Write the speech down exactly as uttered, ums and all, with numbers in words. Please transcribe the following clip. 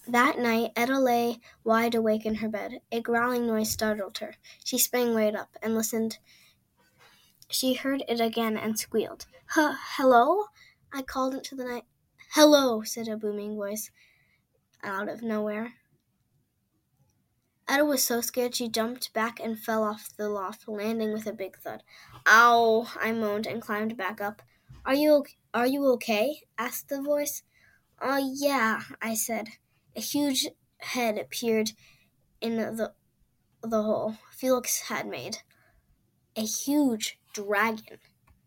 That night, Etta lay wide awake in her bed. A growling noise startled her. She sprang right up and listened. She heard it again and squealed. Huh, hello? I called into the night. Hello, said a booming voice out of nowhere. Etta was so scared she jumped back and fell off the loft, landing with a big thud. Ow, I moaned and climbed back up. Are you are you okay? Asked the voice. Uh, yeah, I said. A huge head appeared in the, the hole Felix had made. A huge dragon.